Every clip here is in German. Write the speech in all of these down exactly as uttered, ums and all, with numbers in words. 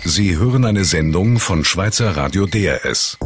Sie hören eine Sendung von Schweizer Radio D R S.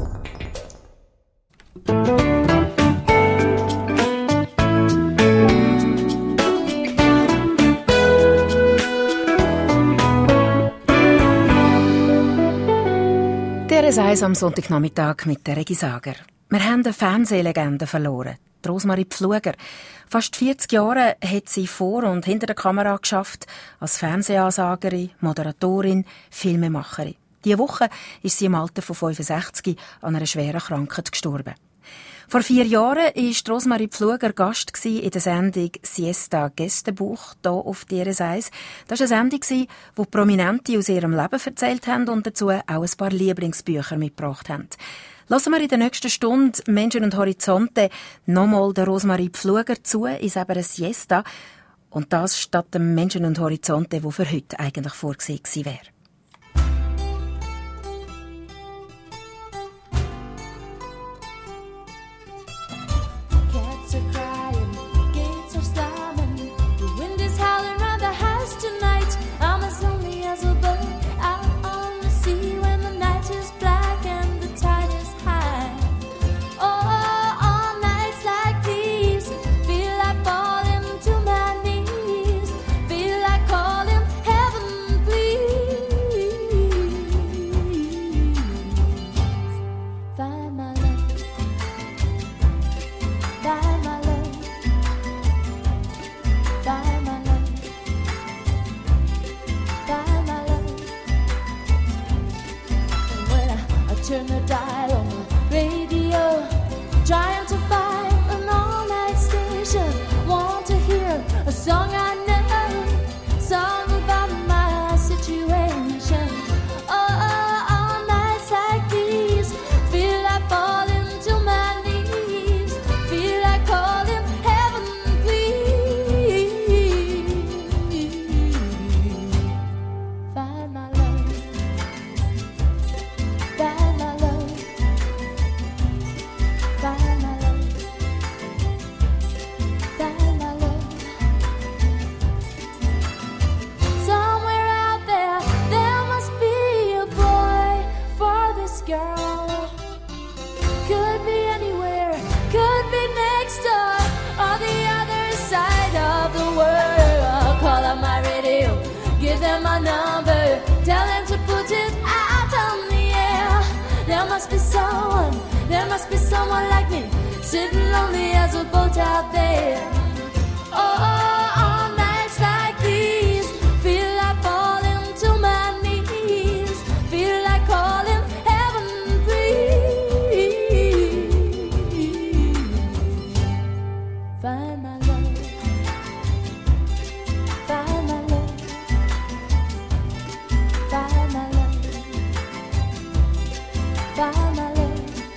D R S eins am Sonntagnachmittag mit der Regi Sager. Wir haben eine Fernsehlegende verloren, die Rosmarie Pfluger. Fast vierzig Jahre hat sie vor und hinter der Kamera geschafft, als Fernsehansagerin, Moderatorin, Filmemacherin. Diese Woche ist sie im Alter von fünfundsechzig an einer schweren Krankheit gestorben. Vor vier Jahren war Rosmarie Pfluger Gast in der Sendung «Siesta Gästebuch» hier auf D R S eins. Das war eine Sendung, wo Prominente aus ihrem Leben erzählt haben und dazu auch ein paar Lieblingsbücher mitgebracht haben. Lassen wir in der nächsten Stunde «Menschen und Horizonte» nochmal der Rosmarie Pfluger zu, in einer Siesta. Und das statt dem «Menschen und Horizonte», wo für heute eigentlich vorgesehen gewesen wäre. Turn the dial on the radio, trying to find an all-night station. Want to hear a song I know, song about my situation. Oh, all nights like these, feel like falling to my knees, feel like calling heaven, please. Find my love, find my love. Find my love, find my love. Somewhere out there, there must be a boy for this girl. Could be anywhere, could be next door, or the other side of the world. Call up my radio, give them my number, tell them to put it out on the air. There must be someone, there must be someone like me, sitting lonely as a boat out there. Oh, all nights like these, feel like falling to my knees, feel like calling heaven, please. Find my love, find my love, find my love, find my love.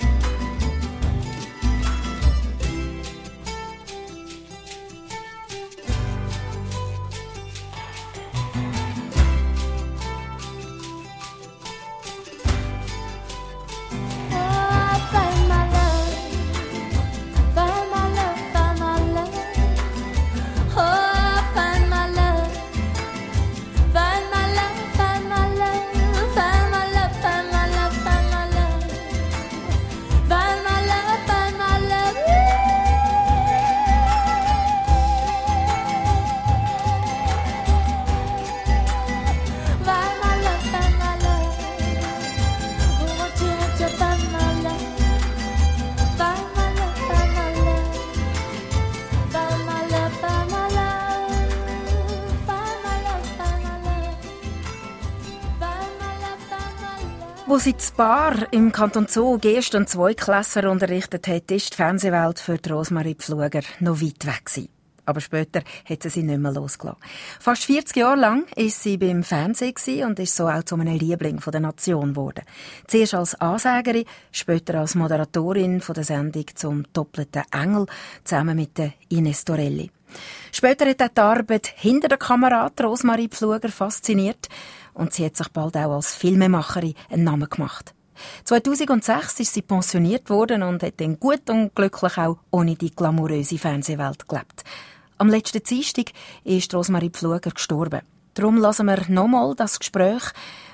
Wo sie zu Bar im Kanton Zug Erst- und Zweitklässler unterrichtet hat, ist die Fernsehwelt für die Rosmarie Pfluger noch weit weg gewesen. Aber später hat sie sie nicht mehr losgelassen. Fast vierzig Jahre lang war sie beim Fernsehen und ist so auch zu einem Liebling der Nation geworden. Zuerst als Ansagerin, später als Moderatorin von der Sendung zum doppelten Engel, zusammen mit der Ines Torelli. Später hat auch die Arbeit hinter der Kamera die Rosmarie Pfluger fasziniert und sie hat sich bald auch als Filmemacherin einen Namen gemacht. zweitausendsechs ist sie pensioniert worden und hat dann gut und glücklich auch ohne die glamouröse Fernsehwelt gelebt. Am letzten Dienstag ist Rosmarie Pfluger gestorben. Darum lassen wir nochmal das Gespräch,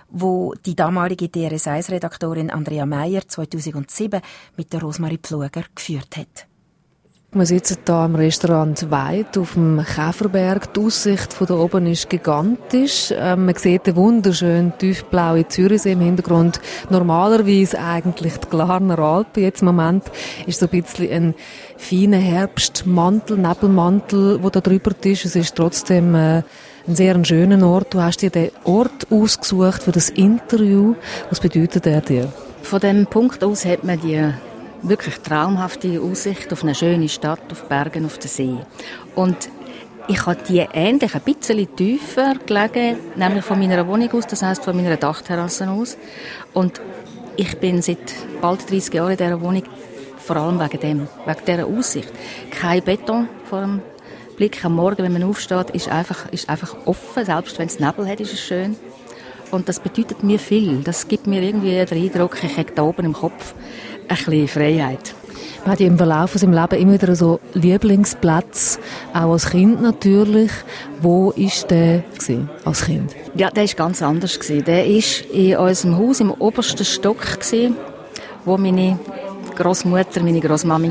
wo die damalige D R S eins Redaktorin Andrea Meier zweitausendsieben mit der Rosmarie Pfluger geführt hat. Wir sitzen hier im Restaurant Weid auf dem Käferberg. Die Aussicht von da oben ist gigantisch. Ähm, man sieht den wunderschönen tiefblauen Zürichsee im Hintergrund. Normalerweise eigentlich die Glarner Alpen. Jetzt im Moment ist so ein bisschen ein feiner Herbstmantel, Nebelmantel, der da drüber ist. Es ist trotzdem äh, ein sehr schöner Ort. Du hast dir den Ort ausgesucht für das Interview. Was bedeutet er dir? Von dem Punkt aus hat man die wirklich traumhafte Aussicht auf eine schöne Stadt, auf Bergen, auf den See. Und ich habe die ähnlich ein bisschen tiefer gelegen, nämlich von meiner Wohnung aus, das heisst von meiner Dachterrasse aus. Und ich bin seit bald dreissig Jahren in dieser Wohnung, vor allem wegen dem, wegen dieser Aussicht. Kein Beton vor dem Blick am Morgen, wenn man aufsteht, ist einfach, ist einfach offen, selbst wenn es Nebel hat, ist es schön. Und das bedeutet mir viel. Das gibt mir irgendwie den Eindruck, ich habe da oben im Kopf ein bisschen Freiheit. Man hat ja im Verlauf von seinem Leben immer wieder so Lieblingsplätze, auch als Kind natürlich. Wo war der gewesen, als Kind? Ja, der war ganz anders gewesen. Der war in unserem Haus im obersten Stock gewesen, wo meine Großmutter, meine Großmami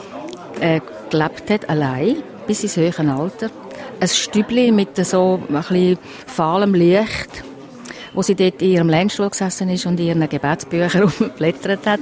äh, gelebt hat, allein, bis ins höhere Alter. Ein Stübli mit so ein bisschen fahlem Licht, wo sie dort in ihrem Lernstuhl gesessen ist und in ihren Gebetsbüchern rumgeblättert hat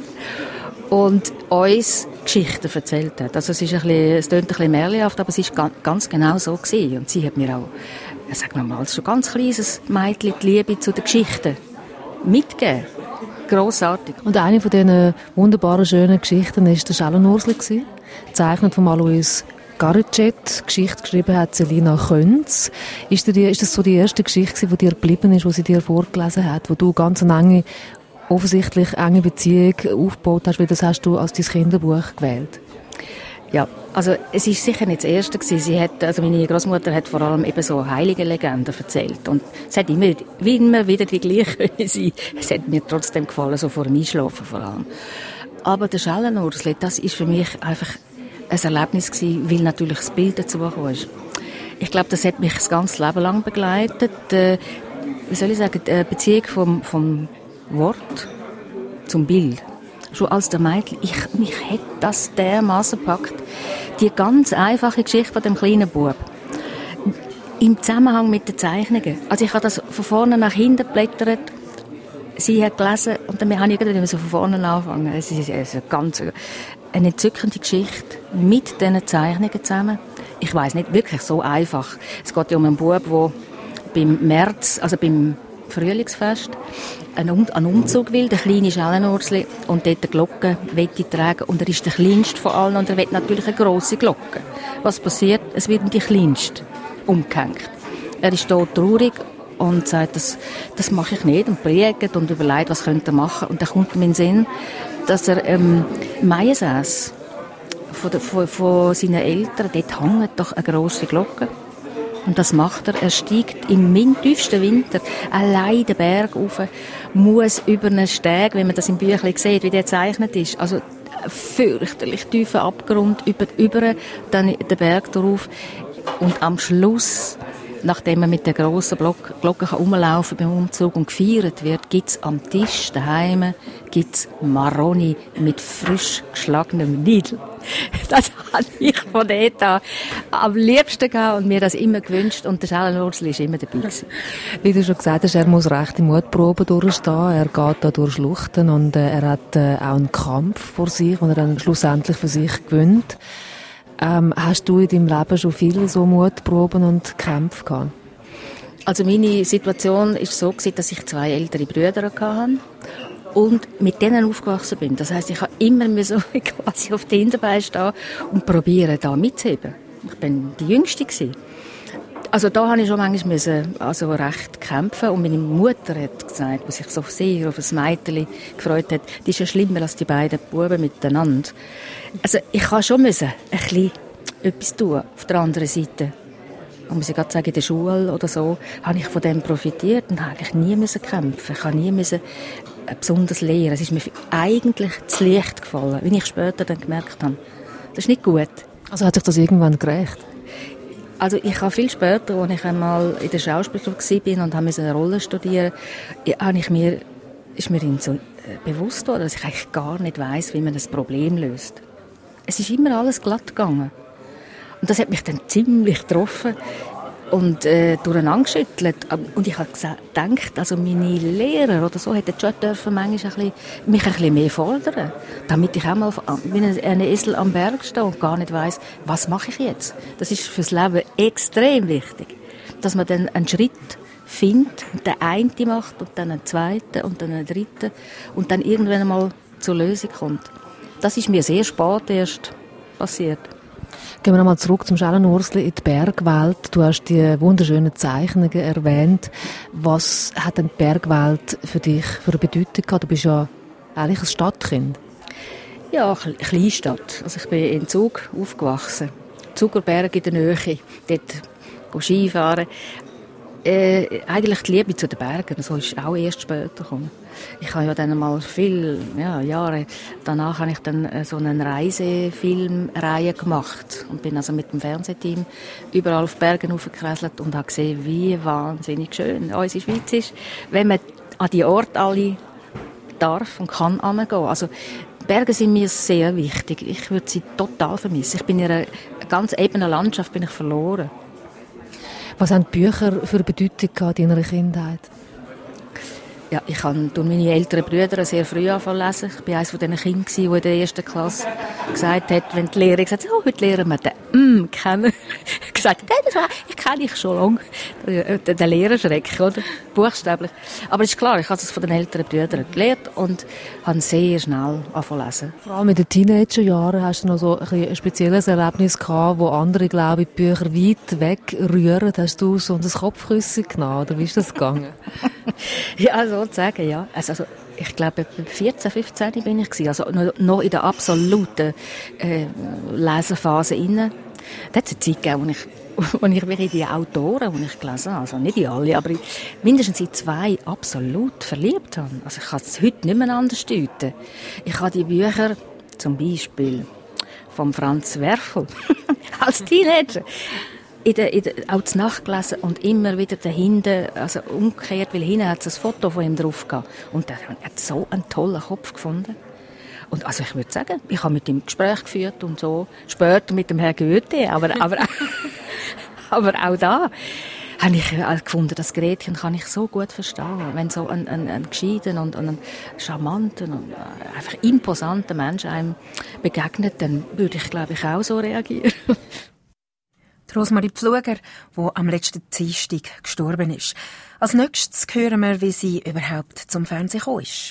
und uns Geschichten erzählt hat. Also es ist ein bisschen, es klingt ein bisschen märchenhaft, aber es ist ganz genau so gewesen. Und sie hat mir auch, sagen wir mal, als schon ganz kleines Mädchen die Liebe zu den Geschichten mitgegeben. Grossartig. Und eine von diesen wunderbaren, schönen Geschichten war der Schellenursli gewesen, gezeichnet von Alois Garretschet. Geschichte geschrieben hat Selina Könz. Ist, die, ist das so die erste Geschichte, die dir geblieben ist, die sie dir vorgelesen hat, wo du ganz eine enge, offensichtlich enge Beziehung aufgebaut hast, weil das hast du als dein Kinderbuch gewählt? Ja, also es ist sicher nicht das Erste gewesen. Sie hat, also meine Großmutter hat vor allem eben so heilige Legenden erzählt und es hat immer, wie immer wieder die gleiche sein. Es hat mir trotzdem gefallen, so vor dem Einschlafen vor allem. Aber der Schellenursli, das ist für mich einfach ein Erlebnis gewesen, weil natürlich das Bild dazu gekommen ist. Ich glaube, das hat mich das ganze Leben lang begleitet. Äh, wie soll ich sagen, die Beziehung vom, vom Wort zum Bild. Schon als der Mädchen, ich, mich hat das dermassen gepackt. Die ganz einfache Geschichte von dem kleinen Bub. Im Zusammenhang mit den Zeichnungen. Also ich habe das von vorne nach hinten geblättert. Sie hat gelesen und dann habe ich irgendwie so von vorne anfangen. Es ist eine ganz eine entzückende Geschichte mit diesen Zeichnungen zusammen. Ich weiss nicht, wirklich so einfach. Es geht ja um einen Bub, der beim März, also beim Frühlingsfest, einen, um einen Umzug will, der kleine Schellenursli, und dort eine Glocke wette tragen. Und er ist der kleinste von allen und er will natürlich eine grosse Glocke. Was passiert? Es wird ihm die kleinste umgehängt. Er ist dort traurig und sagt, das, das mache ich nicht, und prägt und überlegt, was könnte er machen. Und dann kommt ihm in den Sinn, dass er ähm, Maiensäß von, von, von seinen Eltern, dort hängt doch eine grosse Glocke. Und das macht er. Er steigt im tiefsten Winter allein den Berg rauf, muss über einen Steg, wenn man das im Büchlein sieht, wie der gezeichnet ist, also fürchterlich tiefer Abgrund, über, über dann den Berg drauf. Und am Schluss, nachdem man mit der grossen Glocke rumlaufen kann beim Umzug und gefeiert wird, gibt es am Tisch daheim gibt's Maroni mit frisch geschlagenem Nidel. Das habe ich von dort an am liebsten gehabt und mir das immer gewünscht. Und der Schellenursli war immer dabei gewesen. Wie du schon gesagt hast, er muss rechte Mutproben durchstehen. Er geht da durch Schluchten und äh, er hat äh, auch einen Kampf vor sich, den er dann schlussendlich für sich gewinnt. Ähm, hast du in deinem Leben schon viele so Mutproben und Kämpfe gehabt? Also meine Situation war so, dass ich zwei ältere Brüder hatte und mit denen aufgewachsen bin. Das heisst, ich habe immer so quasi auf den Hinterbeinen stehen und probieren, da mitzuheben. Ich bin die Jüngste gewesen. Also da habe ich schon manchmal müssen, also recht kämpfen. Und meine Mutter hat gesagt, was sich so sehr auf ein Mädchen gefreut hat, die ist ja schlimmer als die beiden Buben miteinander. Also ich habe schon müssen ein bisschen etwas tun auf der anderen Seite. Und muss ich gerade sagen, in der Schule oder so, habe ich von dem profitiert und habe eigentlich nie müssen kämpfen. Ich habe nie müssen besonders lernen. Es ist mir eigentlich zu leicht gefallen, wie ich später dann gemerkt habe. Das ist nicht gut. Also hat sich das irgendwann gerecht? Also ich habe viel später, als ich einmal in der Schauspielschule war und habe eine Rolle studieren, habe ich mir, ist mir so bewusst geworden, dass ich eigentlich gar nicht weiss, wie man das Problem löst. Es ist immer alles glatt gegangen. Und das hat mich dann ziemlich getroffen und äh, durcheinander geschüttelt. Und ich habe gedacht, also meine Lehrer oder so hätten schon dürfen manchmal ein bisschen, mich ein bisschen mehr fordern, damit ich auch mal wie ein Esel am Berg stehe und gar nicht weiss, was mache ich jetzt. Das ist fürs Leben extrem wichtig, dass man dann einen Schritt findet und der eine macht und dann einen zweiten und dann einen dritten und dann irgendwann einmal zur Lösung kommt. Das ist mir sehr spät erst passiert. Gehen wir nochmal zurück zum Schellenursli in die Bergwelt. Du hast die wunderschönen Zeichnungen erwähnt. Was hat denn die Bergwelt für dich für eine Bedeutung gehabt? Du bist ja eigentlich ein Stadtkind. Ja, eine Kleinstadt. Also ich bin in Zug aufgewachsen. Zugerberg in der Nähe. Dort Skifahren. Äh, eigentlich die Liebe zu den Bergen, so ist auch erst später gekommen. Ich habe ja dann mal viele ja, Jahre danach habe ich dann äh, so eine Reisefilmreihe gemacht und bin also mit dem Fernsehteam überall auf Bergen hochgekräselt und habe gesehen, wie wahnsinnig schön unsere Schweiz ist, wenn man an die Orte alle darf und kann hingehen. Also Berge sind mir sehr wichtig. Ich würde sie total vermissen. Ich bin in einer ganz ebenen Landschaft bin ich verloren. Was haben die Bücher für eine Bedeutung gehabt in deiner Kindheit? Ja, ich habe durch meine älteren Brüder sehr früh angefangen zu lesen. Ich war eines von diesen Kindern, die in der ersten Klasse gesagt hat, wenn die Lehrerin gesagt hat, oh, heute lernen wir den «M» kennen. gesagt hat, ich kenne ich schon lange. Der Lehrerschreck, oder? Buchstäblich. Aber es ist klar, ich habe es von den älteren Brüdern gelernt und habe sehr schnell angefangen zu lesen. Vor allem in den Teenagerjahren hast du noch so ein, ein spezielles Erlebnis gehabt, wo andere, glaube ich, die Bücher weit weg rühren. Hast du so ein Kopfkissen genommen, oder wie ist das gegangen? Ja, sozusagen, ja. Also, also ich glaube, vierzehn, fünfzehn bin ich, also noch in der absoluten äh, Lesephase inne. Da hat es eine Zeit gegeben, wo ich, wo ich mich in die Autoren, die ich gelesen habe, also nicht in alle, aber mindestens in zwei absolut verliebt habe. Also ich kann es heute nicht mehr anders deuten. Ich habe die Bücher, zum Beispiel von Franz Werfel, als Teenager, in der, in der, auch zur Nacht gelesen und immer wieder dahinter, also umgekehrt, weil hinten hat es ein Foto von ihm drauf gehabt. Und er hat so einen tollen Kopf gefunden. Und also ich würde sagen, ich habe mit ihm Gespräch geführt und so, später mit dem Herrn Goethe, aber, aber, aber auch da habe ich gefunden, das Gretchen kann ich so gut verstehen. Wenn so ein, ein, ein gescheiten und ein charmanten und einfach imposanter Mensch einem begegnet, dann würde ich, glaube ich, auch so reagieren. Rosmarie Pfluger, die am letzten Dienstag gestorben ist. Als nächstes hören wir, wie sie überhaupt zum Fernsehen gekommen ist.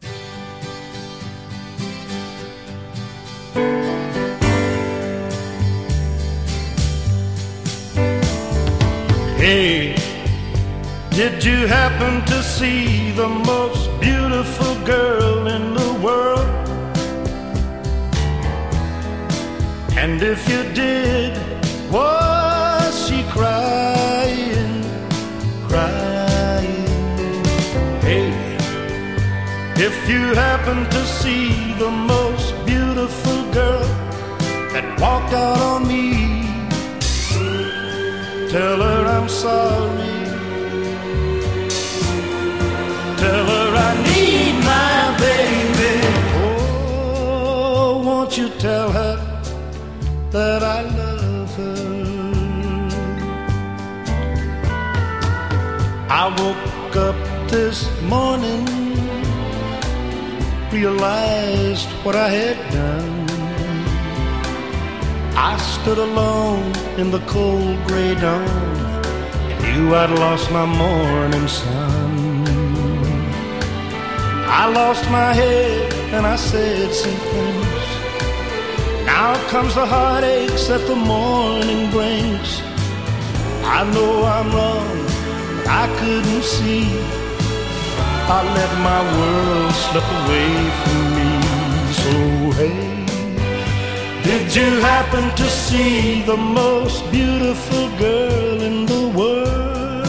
Hey, did you happen to see the most beautiful girl in the world? And if you did, was she crying, crying? Hey, if you happen to see the most beautiful girl that walked out on me, tell her I'm sorry. Tell her I need my baby. Oh, won't you tell her that I love her? I woke up this morning, realized what I had done. I stood alone in the cold gray dawn and knew I'd lost my morning sun. I lost my head and I said some things. Now comes the heartaches that the morning brings. I know I'm wrong, but I couldn't see. I let my world slip away from me. So hey, did you happen to see the most beautiful girl in the world?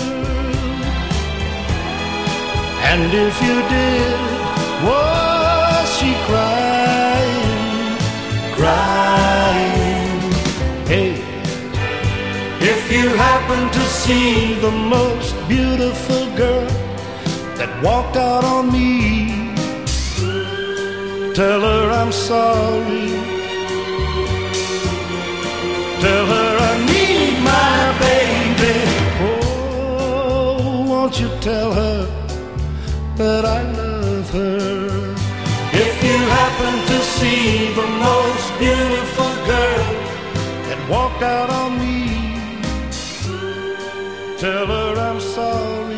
And if you did, was she crying, crying? Hey, if happen to see the most beautiful girl that walked out on me, tell her I'm sorry. Tell her I need my baby. Oh, won't you tell her that I love her? If you happen to see the most beautiful girl that walked out on me, tell her I'm sorry.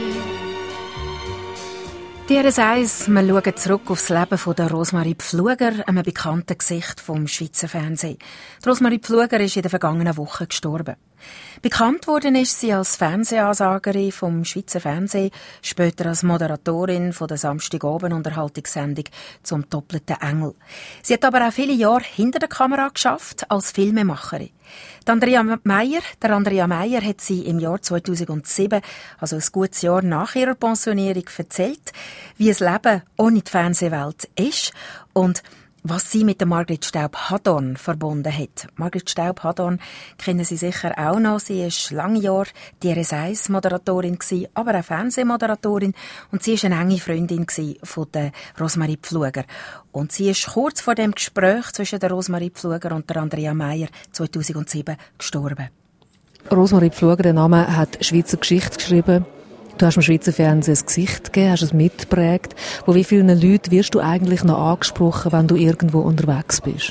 D R S eins, wir schauen zurück auf das Leben von der Rosmarie Pfluger, einem bekannten Gesicht vom Schweizer Fernsehen. Die Rosmarie Pfluger ist in der vergangenen Woche gestorben. Bekannt worden ist sie als Fernsehansagerin vom Schweizer Fernsehen, später als Moderatorin von der Samstagabend-Unterhaltungssendung «Zum doppelten Engel». Sie hat aber auch viele Jahre hinter der Kamera geschafft als Filmemacherin. Die Andrea Meier, der Andrea Meier hat sie im Jahr zweitausendsieben, also ein gutes Jahr nach ihrer Pensionierung, erzählt, wie das Leben ohne die Fernsehwelt ist und was sie mit der Margrit Staub-Hadorn verbunden hat. Margrit Staub-Hadorn kennen Sie sicher auch noch. Sie war lange Jahre D R S eins Moderatorin, aber auch Fernsehmoderatorin. Und sie war eine enge Freundin von der Rosmarie Pfluger. Und sie ist kurz vor dem Gespräch zwischen der Rosmarie Pfluger und der Andrea Meier zweitausendsieben gestorben. Rosmarie Pfluger, der Name, hat Schweizer Geschichte geschrieben. Du hast dem Schweizer Fernsehen ein Gesicht gegeben, hast es mitgeprägt. Von wie vielen Leuten wirst du eigentlich noch angesprochen, wenn du irgendwo unterwegs bist?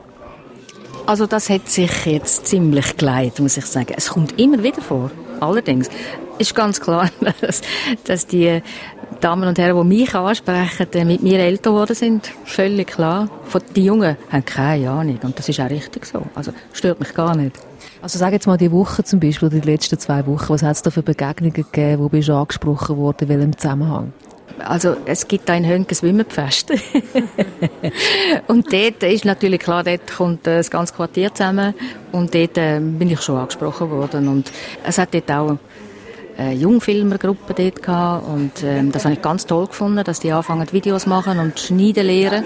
Also das hat sich jetzt ziemlich geleitet, muss ich sagen. Es kommt immer wieder vor. Allerdings ist ganz klar, dass, dass die Damen und Herren, die mich ansprechen, mit mir älter geworden sind. Völlig klar. Die Jungen haben keine Ahnung. Und das ist auch richtig so. Also stört mich gar nicht. Also sag jetzt mal die Woche zum Beispiel, die letzten zwei Wochen, was hat es da für Begegnungen gegeben, wo bist du angesprochen worden, in welchem Zusammenhang? Also es gibt da in Hönken Wimmenfest. Und dort ist natürlich klar, dort kommt das ganze Quartier zusammen und dort äh, bin ich schon angesprochen worden. Und es hat dort auch eine Jungfilmergruppe dort gehabt und äh, das habe ich ganz toll gefunden, dass die anfangen Videos machen und schneiden lernen,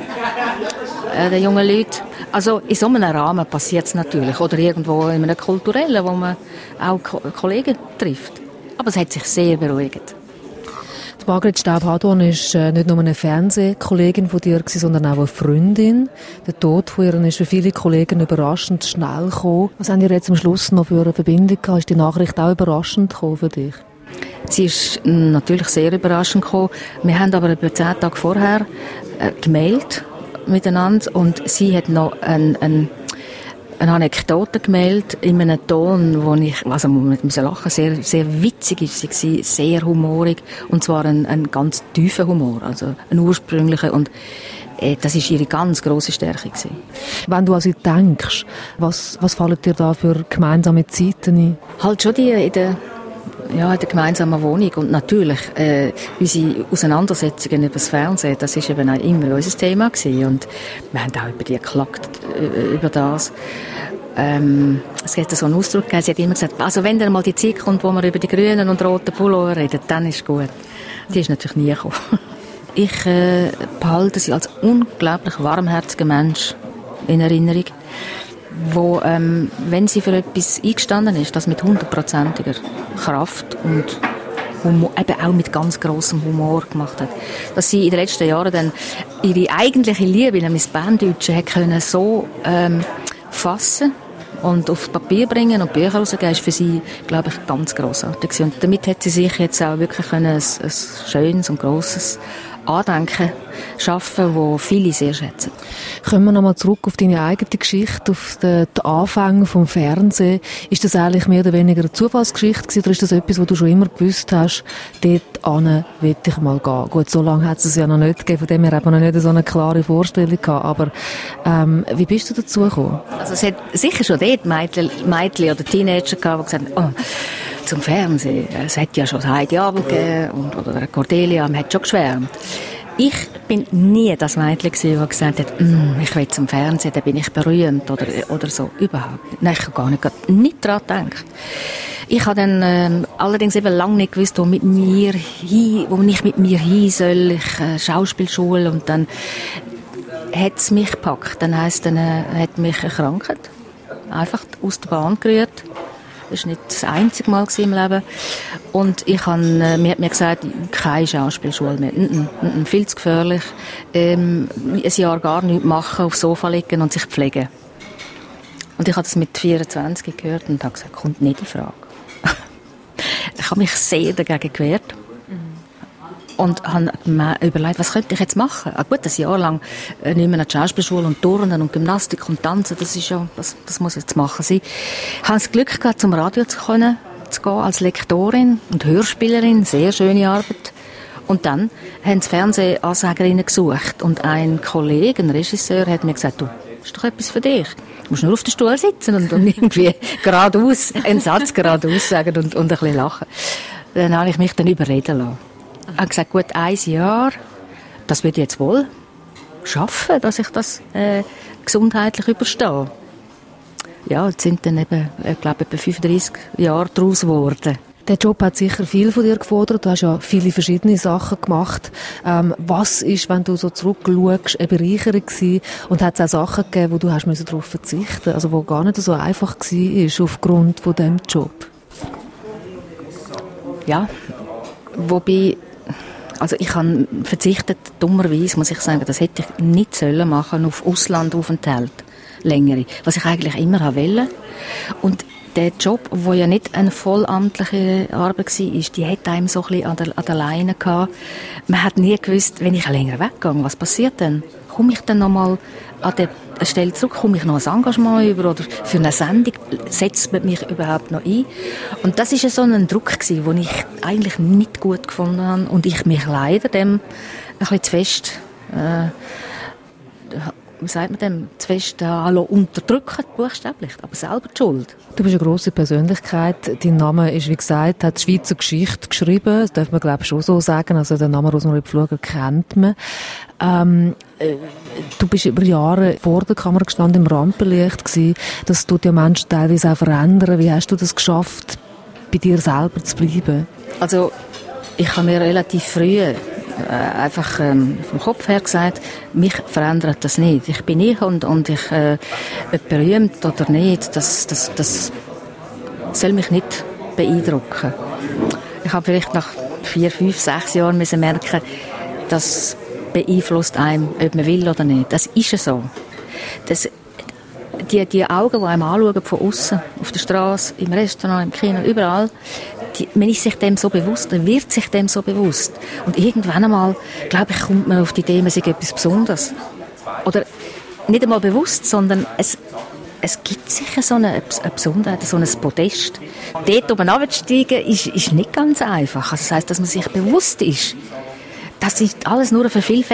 äh, den jungen Leuten. Also in so einem Rahmen passiert es natürlich. Oder irgendwo in einem kulturellen, wo man auch Ko- Kollegen trifft. Aber es hat sich sehr beruhigt. Die Margrit Staub-Hadorn ist äh, nicht nur eine Fernsehkollegin von dir, sondern auch eine Freundin. Der Tod von ihr ist für viele Kollegen überraschend schnell gekommen. Was haben ihr jetzt am Schluss noch für eine Verbindung gehabt? Ist die Nachricht auch überraschend gekommen für dich? Sie ist natürlich sehr überraschend gekommen. Wir haben aber etwa zehn Tage vorher äh, gemeldet miteinander und sie hat noch ein, ein, eine Anekdote gemeldet in einem Ton, wo ich, also mit dem Lachen, sehr, sehr witzig ist sie, sehr humorig und zwar ein, ein ganz tiefer Humor, also ein ursprünglicher und äh, das ist ihre ganz grosse Stärke gewesen. Wenn du an sie denkst, was, was fallen dir da für gemeinsame Zeiten ein? Halt schon die in der Ja, in der gemeinsamen Wohnung und natürlich äh, unsere Auseinandersetzungen über das Fernsehen, das ist eben auch immer unser Thema gewesen und wir haben auch über die geklagt, über das. Ähm, es hat so einen Ausdruck gegeben, sie hat immer gesagt, also wenn dann mal die Zeit kommt, wo wir über die grünen und roten Pullover reden, dann ist gut. Die ist natürlich nie gekommen. Ich äh, behalte sie als unglaublich warmherziger Mensch in Erinnerung, wo, ähm, wenn sie für etwas eingestanden ist, das mit hundertprozentiger Kraft und Humor, eben auch mit ganz grossem Humor gemacht hat. Dass sie in den letzten Jahren dann ihre eigentliche Liebe, nämlich das Berndeutsche, hat können so ähm, fassen und auf Papier bringen und Bücher rausgeben, ist für sie, glaube ich, ganz grossartig. Und damit hat sie sich jetzt auch wirklich können ein, ein schönes und grosses Andenken schaffen, wo viele sehr schätzen. Kommen wir nochmal zurück auf deine eigene Geschichte, auf den, den Anfang vom Fernsehen. Ist das eigentlich mehr oder weniger eine Zufallsgeschichte gewesen, oder ist das etwas, wo du schon immer gewusst hast, dort hin will ich mal gehen? Gut, so lange hat es es ja noch nicht gegeben, von dem her hat man noch nicht so eine klare Vorstellung gehabt, aber ähm, wie bist du dazu gekommen? Also es hat sicher schon dort Mädchen, Mädchen oder Teenager gehabt, die gesagt haben, oh, zum Fernsehen, es hat ja schon Heidi Abel gegeben und, oder Cordelia, man hat schon geschwärmt. Ich bin nie das Mädchen gewesen, das gesagt hat, mm, ich will zum Fernsehen, dann bin ich berühmt oder, oder so. Überhaupt nicht. Nein, ich habe gar nicht, nicht daran gedacht. Ich habe dann ähm, allerdings eben lange nicht gewusst, wo, mit mir hin, wo ich mit mir hin soll. Ich äh, Schauspielschule und dann hat es mich gepackt. Dann heisst, dann äh, hat mich erkrankt. Einfach aus der Bahn gerührt. Das war nicht das einzige Mal im Leben. Und ich habe, äh, mir hat mir gesagt, keine Schauspielschule mehr. Mm -mm, mm, viel zu gefährlich. Ähm, ein Jahr gar nichts machen, aufs Sofa liegen und sich pflegen. Und ich habe das mit vierundzwanzig gehört und habe gesagt, kommt nicht in Frage. Ich habe mich sehr dagegen gewehrt. Und habe mir überlegt, was könnte ich jetzt machen? Ah, gut, ein Jahr lang äh, nicht mehr an die Schauspielschule und Turnen und Gymnastik und Tanzen, das ist ja, das, das muss jetzt machen sein. Ich habe das Glück gehabt, zum Radio zu können, zu gehen, als Lektorin und Hörspielerin, sehr schöne Arbeit. Und dann haben sie Fernsehansägerinnen gesucht und ein Kollege, ein Regisseur, hat mir gesagt, du, das ist doch etwas für dich. Du musst nur auf dem Stuhl sitzen und, und irgendwie geradeaus, einen Satz geradeaus sagen und, und ein bisschen lachen. Dann habe ich mich dann überreden lassen. Ich habe gesagt, gut, ein Jahr, das würde ich jetzt wohl schaffen, dass ich das äh, gesundheitlich überstehe. Ja, jetzt sind dann eben, ich glaube, etwa fünfunddreissig Jahre daraus geworden. Der Job hat sicher viel von dir gefordert. Du hast ja viele verschiedene Sachen gemacht. Ähm, was ist, wenn du so zurückschaust, eine Bereicherung gewesen? Und hat es auch Sachen gegeben, wo du hast müssen darauf verzichten, also wo gar nicht so einfach war aufgrund von diesem Job? Ja, wobei, also ich habe verzichtet, dummerweise muss ich sagen, das hätte ich nicht sollen machen, auf Auslandaufenthalt, längere, was ich eigentlich immer wollte. Und der Job, der ja nicht eine vollamtliche Arbeit war, die hat einem so ein bisschen an der, an der Leine gehabt. Man hat nie gewusst, wenn ich länger weggehe, was passiert denn? Komme ich dann nochmal an der Stelle zurück? Komme ich noch ein Engagement über? Oder für eine Sendung setzt man mich überhaupt noch ein? Und das war so ein Druck, den ich eigentlich nicht gut gefunden habe. Und ich mich leider dem ein bisschen zu fest, äh, wie sagt man dem, zu fest äh, unterdrücken, buchstäblich, aber selber die Schuld. Du bist eine grosse Persönlichkeit. Dein Name ist, wie gesagt, hat die Schweizer Geschichte geschrieben. Das darf man, glaube ich, schon so sagen. Also den Namen Rosemarie Pfluger kennt man. Ähm, äh, du bist über Jahre vor der Kamera gestanden, im Rampenlicht gewesen. Das tut ja Menschen teilweise auch verändern. Wie hast du das geschafft, bei dir selber zu bleiben? Also, ich habe mir relativ früh äh, einfach ähm, vom Kopf her gesagt, mich verändert das nicht. Ich bin ich und, und ich äh, berühmt oder nicht, das, das, das soll mich nicht beeindrucken. Ich habe vielleicht nach vier, fünf, sechs Jahren müssen merken, das beeinflusst einem, ob man will oder nicht. Das ist ja so. Das, die, die Augen, die einem anschauen von außen, auf der Straße, im Restaurant, im Kino, überall, die, man ist sich dem so bewusst, man wird sich dem so bewusst. Und irgendwann einmal, glaube ich, kommt man auf die Idee, man sei etwas Besonderes. Oder nicht einmal bewusst, sondern es, es gibt sicher so eine, eine Besonderheit, so ein Podest. Dort oben runterzusteigen, ist, ist nicht ganz einfach. Also das heisst, dass man sich bewusst ist. Das ist alles nur eine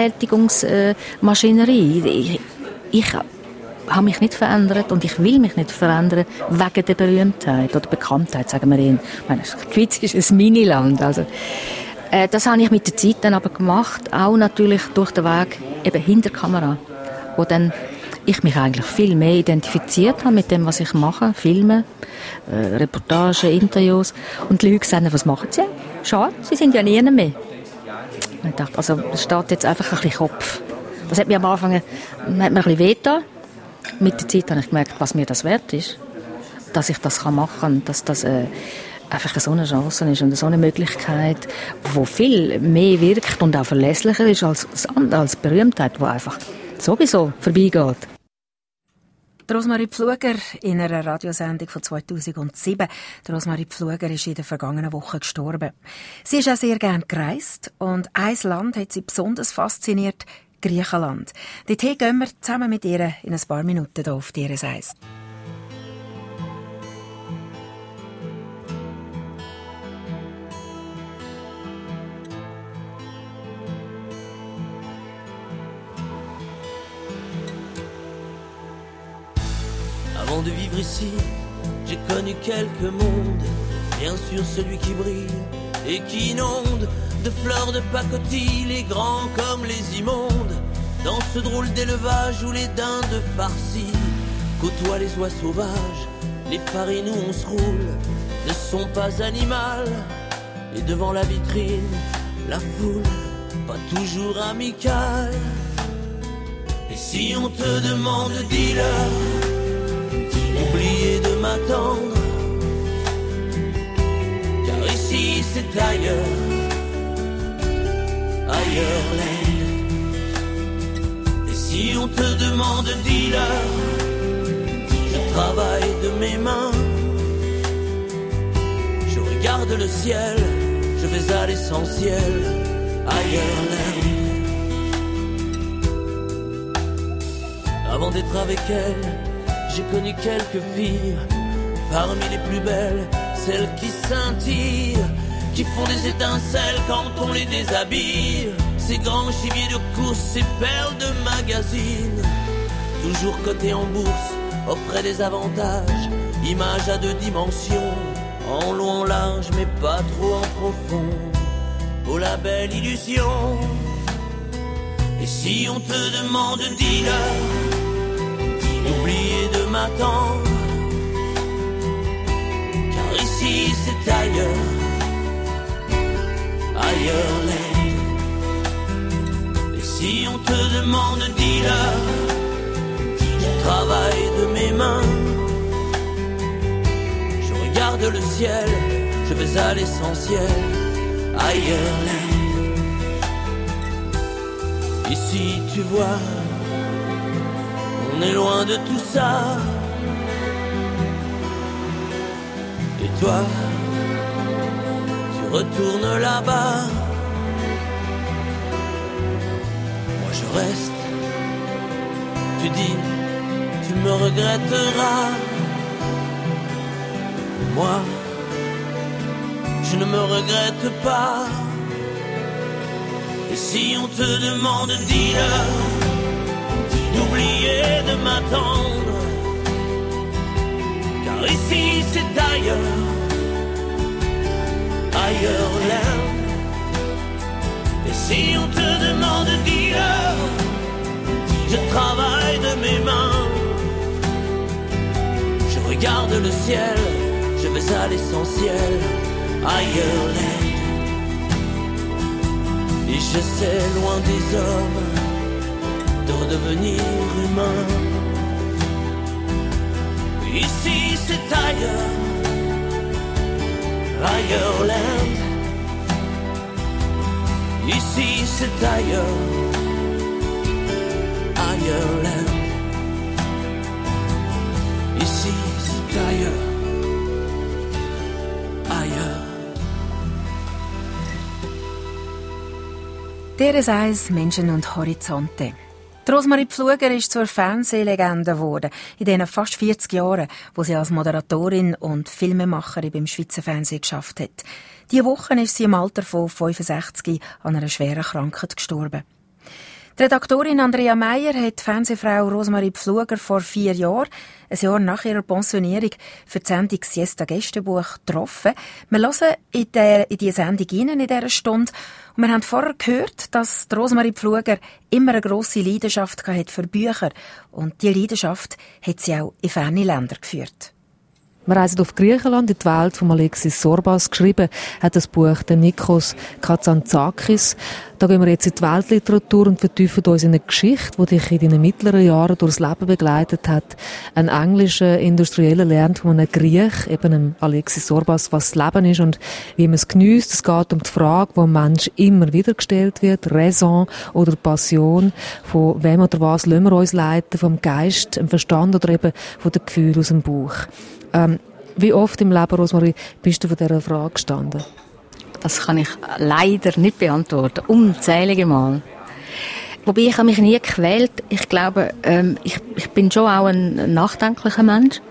Vervielfältigungsmaschinerie. Ich, ich habe mich nicht verändert und ich will mich nicht verändern wegen der Berühmtheit oder Bekanntheit, sagen wir ihnen. Ich meine, die Schweiz ist ein Miniland. Also, äh, das habe ich mit der Zeit dann aber gemacht, auch natürlich durch den Weg eben hinter der Kamera, wo dann ich mich eigentlich viel mehr identifiziert habe mit dem, was ich mache, Filme, äh, Reportagen, Interviews. Und die Leute sagen, was machen sie? Schade, sie sind ja nie mehr. Und ich dachte, also, es steht jetzt einfach ein bisschen Kopf. Das hat mir am Anfang hat mir ein bisschen wehgetan. Mit der Zeit habe ich gemerkt, was mir das wert ist. Dass ich das machen kann, dass das äh, einfach so eine Chance ist und so eine Möglichkeit, die viel mehr wirkt und auch verlässlicher ist als, als Berühmtheit, die einfach sowieso vorbeigeht. Rosemarie Pfluger in einer Radiosendung von zweitausendsieben. Rosemarie Pfluger ist in der vergangenen Woche gestorben. Sie ist auch sehr gern gereist und ein Land hat sie besonders fasziniert, Griechenland. Dorthin gehen wir zusammen mit ihr in ein paar Minuten hier auf D R S eins. Avant de vivre ici, j'ai connu quelques mondes. Bien sûr celui qui brille et qui inonde de fleurs de pacotille, les grands comme les immondes. Dans ce drôle d'élevage où les dindes farcies côtoient les oies sauvages, les farines où on se roule ne sont pas animales. Et devant la vitrine, la foule, pas toujours amicale. Et si on te demande, dis-leur, oubliez de m'attendre. ici c'est ailleurs, ailleurs l'air. Et si on te demande dis-leur, je travaille de mes mains, je regarde le ciel, je vais à l'essentiel, ailleurs l'air. Avant d'être avec elle, j'ai connu quelques filles, parmi les plus belles, celles qui scintillent, qui font des étincelles quand on les déshabille. Ces grands gibiers de course, ces perles de magazine, toujours cotées en bourse, offraient des avantages, images à deux dimensions, en long, en large, mais pas trop en profond. Oh la belle illusion. Et si on te demande, dis-leur d'oublier de m'attendre, car ici c'est ailleurs, ailleurs l'air. Et si on te demande, dis-leur, je travaille de mes mains, je regarde le ciel, je vais à l'essentiel, ailleurs l'air. Ici tu vois, on est loin de tout ça. Et toi, tu retournes là-bas. Moi je reste. Tu dis, tu me regretteras. Moi, je ne me regrette pas. Et si on te demande, dis-leur d'oublier de m'attendre, car ici c'est ailleurs, ailleurs l'air. Et si on te demande, dis-leur, je travaille de mes mains, je regarde le ciel, je vais à l'essentiel, ailleurs l'air. Et j'essaie loin des hommes de redevenir humain. Ici c'est ailleurs, ailleurs land. Ici c'est ailleurs, ailleurs land. Ici c'est ailleurs, ailleurs. D R S eins Menschen und Horizonte. Rosemarie Pfluger ist zur Fernsehlegende geworden in den fast vierzig Jahren, wo sie als Moderatorin und Filmemacherin beim Schweizer Fernsehen geschafft hat. Diese Woche ist sie im Alter von fünfundsechzig an einer schweren Krankheit gestorben. Die Redaktorin Andrea Meyer hat die Fernsehfrau Rosemarie Pfluger vor vier Jahren, ein Jahr nach ihrer Pensionierung, für die Sendung «Siesta Gästebuch» getroffen. Wir hören in, der, in diese Sendung rein, in dieser Stunde. Und wir haben vorher gehört, dass die Rosemarie Pfluger immer eine grosse Leidenschaft hatte für Bücher. Und diese Leidenschaft hat sie auch in ferne Länder geführt. Wir reisen auf Griechenland, in die Welt von Alexis Sorbas. Geschrieben hat das Buch der Nikos Kazantzakis. Da gehen wir jetzt in die Weltliteratur und vertiefen uns in eine Geschichte, die dich in deinen mittleren Jahren durchs Leben begleitet hat. Ein englischer Industrieller lernt von einem Griech, eben einem Alexis Sorbas, was das Leben ist und wie man es geniesst. Es geht um die Frage, die dem Mensch immer wieder gestellt wird, Raison oder Passion. Von wem oder was lassen wir uns leiten, vom Geist, dem Verstand oder eben von den Gefühlen aus dem Bauch. Ähm, wie oft im Leben, Rosemarie, bist du von dieser Frage gestanden? Das kann ich leider nicht beantworten. Unzählige Mal. Wobei, ich habe mich nie gequält. Ich glaube, ähm, ich, ich bin schon auch ein nachdenklicher Mensch.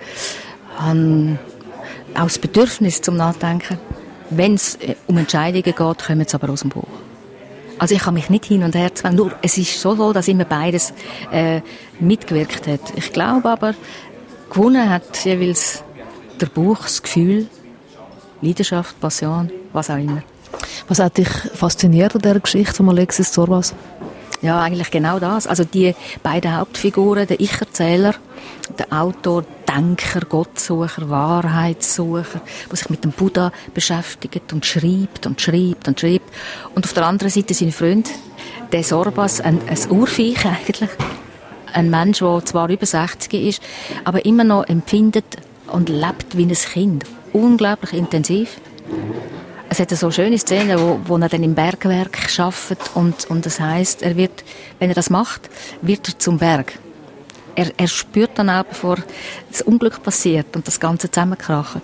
Habe auch das Bedürfnis zum Nachdenken. Wenn es um Entscheidungen geht, kommen sie aber aus dem Bauch. Also ich kann mich nicht hin und her zwängen. Nur, es ist so so, dass immer beides äh, mitgewirkt hat. Ich glaube aber, gewonnen hat jeweils der Bauch, das Gefühl, Leidenschaft, Passion, was auch immer. Was hat dich fasziniert an dieser Geschichte von Alexis Sorbas? Ja, eigentlich genau das. Also die beiden Hauptfiguren, der Ich-Erzähler, der Autor, Denker, Gottsucher, Wahrheitssucher, der sich mit dem Buddha beschäftigt und schreibt und schreibt und schreibt. Und auf der anderen Seite sein Freund, der Sorbas, ein, ein Urviech eigentlich. Ein Mensch, der zwar über sechzig ist, aber immer noch empfindet und lebt wie ein Kind. Unglaublich intensiv. Es hat so schöne Szenen, wo, wo er dann im Bergwerk arbeitet und, und das heisst, er wird, wenn er das macht, wird er zum Berg. Er, er spürt dann auch, bevor das Unglück passiert und das Ganze zusammenkracht.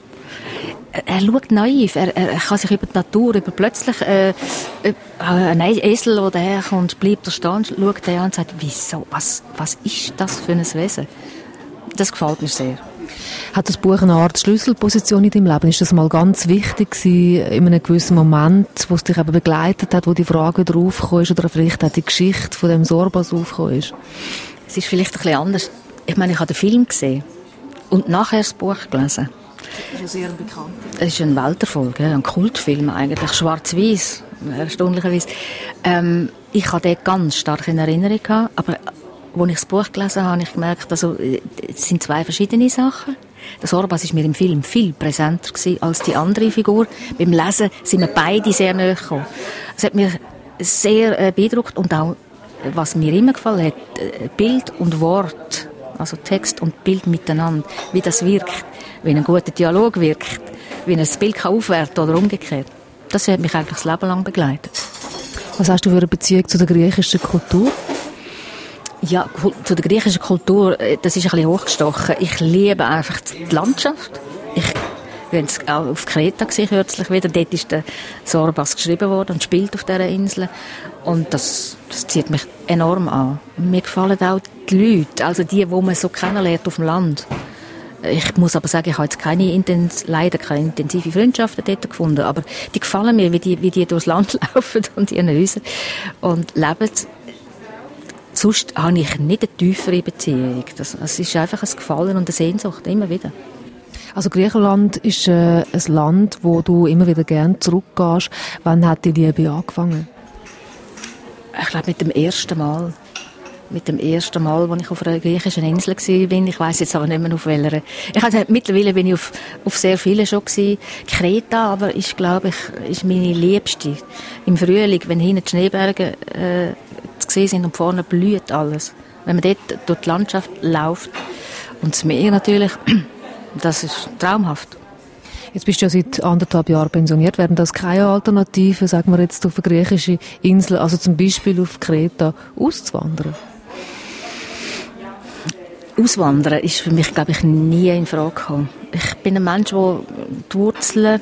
Er, er schaut naiv, er, er kann sich über die Natur, über plötzlich äh, äh, ein Esel, der daherkommt, bleibt da stehen, schaut er an und sagt, wieso, was, was ist das für ein Wesen? Das gefällt mir sehr. Hat das Buch eine Art Schlüsselposition in deinem Leben? Ist das mal ganz wichtig gewesen, in einem gewissen Moment, wo es dich eben begleitet hat, wo die Frage wieder aufgekommen ist, oder vielleicht auch die Geschichte von dem Sorbas aufgekommen ist? Es ist vielleicht ein bisschen anders. Ich meine, ich habe den Film gesehen und nachher das Buch gelesen. Das ist ja sehr bekannt. Es ist ein Welterfolg, ein Kultfilm eigentlich, schwarz-weiß, erstaunlicherweise. Ähm, ich hatte den ganz stark in Erinnerung gehabt, aber als ich das Buch gelesen habe, habe ich gemerkt, also, es sind zwei verschiedene Sachen. Der Sorbas war mir im Film viel präsenter gewesen als die andere Figur. Beim Lesen sind wir beide sehr nahe gekommen. Es hat mich sehr äh, beeindruckt und auch, was mir immer gefallen hat, Bild und Wort, also Text und Bild miteinander, wie das wirkt, wie ein guter Dialog wirkt, wie ein Bild kann aufwerten oder umgekehrt. Das hat mich eigentlich das Leben lang begleitet. Was hast du für eine Beziehung zu der griechischen Kultur? Ja, zu der griechischen Kultur, das ist ein bisschen hochgestochen. Ich liebe einfach die Landschaft. Ich bin auch auf Kreta gesehen, kürzlich wieder. Dort ist der Sorbas geschrieben worden und spielt auf dieser Insel. Und das, das zieht mich enorm an. Mir gefallen auch die Leute, also die, die man so kennenlernt auf dem Land. Ich muss aber sagen, ich habe jetzt keine intens, leider keine intensive Freundschaften dort gefunden, aber die gefallen mir, wie die, wie die durchs Land laufen und in ihren Häusern und leben. Sonst habe ich nicht eine tiefere Beziehung. Das, das ist einfach ein Gefallen und eine Sehnsucht, immer wieder. Also Griechenland ist äh, ein Land, wo du immer wieder gerne zurückgehst. Wann hat die Liebe angefangen? Ich glaube mit dem ersten Mal. Mit dem ersten Mal, als ich auf einer griechischen Insel war. Ich weiss jetzt aber nicht mehr auf welcher. Ich also, mittlerweile bin ich auf, auf sehr vielen schon gewesen. Kreta aber ist, glaube ich, ist meine Liebste. Im Frühling, wenn hinten die Schneeberge äh, zu sehen sind und vorne blüht alles. Wenn man dort durch die Landschaft läuft und das Meer natürlich, das ist traumhaft. Jetzt bist du ja seit anderthalb Jahren pensioniert. Wären das keine Alternativen, sagen wir jetzt, auf eine griechische Insel, also zum Beispiel auf Kreta, auszuwandern? Auswandern ist für mich, glaube ich, nie in Frage gekommen. Ich bin ein Mensch, der die Wurzeln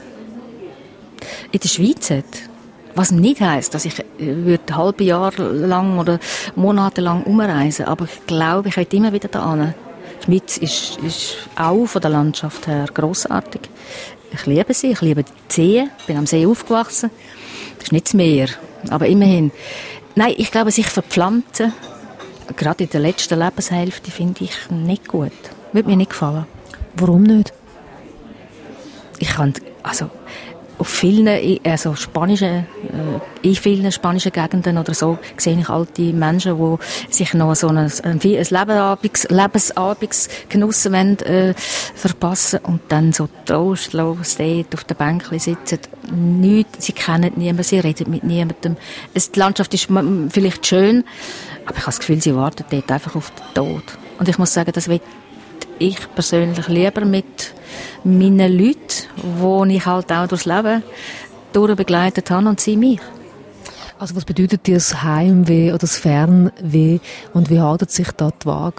in der Schweiz hat. Was nicht heisst, dass ich würde halbe Jahre lang oder monatelang umreisen, aber ich glaube, ich möchte immer wieder dahin. Die Schweiz ist, ist auch von der Landschaft her grossartig. Ich liebe sie, ich liebe die See, ich bin am See aufgewachsen. Das ist nicht das Meer, aber immerhin. Nein, ich glaube, sich verpflanzen, gerade in der letzten Lebenshälfte, finde ich nicht gut. Würde mir nicht gefallen. Warum nicht? Ich kann, also, auf vielen, also spanischen, äh, in vielen spanischen Gegenden oder so, sehe ich alte Menschen, die sich noch so ein, ein Lebensabends, Lebensabendsgenuss wollen, äh, verpassen und dann so trostlos dort auf der Bänkchen sitzen. Nichts, sie kennen niemanden, sie reden mit niemandem. Es, die Landschaft ist vielleicht schön, aber ich habe das Gefühl, sie warten dort einfach auf den Tod. Und ich muss sagen, das will ich persönlich lieber mit meinen Leuten, die ich halt auch durchs Leben durchbegleitet habe und sie mich. Also was bedeutet dir das Heimweh oder das Fernweh und wie haltet sich da die Waage?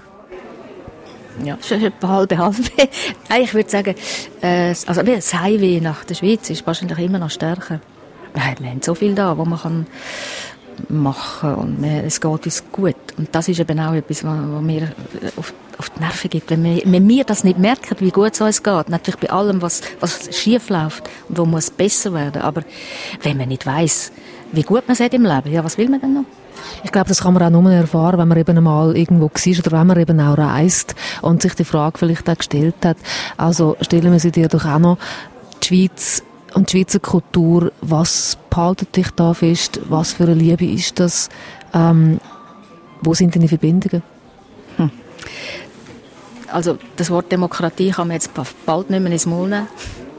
Ja, das ist etwa halbe halbe. Ich würde sagen, äh, also das Heimweh nach der Schweiz ist wahrscheinlich immer noch stärker. Wir haben so viel da, wo man kann machen und wir, es geht uns gut. Und das ist eben auch etwas, was mir auf, auf die Nerven gibt. Wenn wir, wenn wir das nicht merken, wie gut es uns geht, natürlich bei allem, was, was schief läuft und wo muss besser werden. Aber wenn man nicht weiss, wie gut man es hat im Leben, ja, was will man denn noch? Ich glaube, das kann man auch nur erfahren, wenn man eben einmal irgendwo war oder wenn man eben auch reist und sich die Frage vielleicht auch gestellt hat. Also stellen wir sie dir doch auch noch, die Schweiz und die Schweizer Kultur, was behaltet dich da fest? Was für eine Liebe ist das? Ähm, wo sind deine Verbindungen? Hm. Also das Wort Demokratie kann man jetzt bald nicht mehr ins Maul nehmen.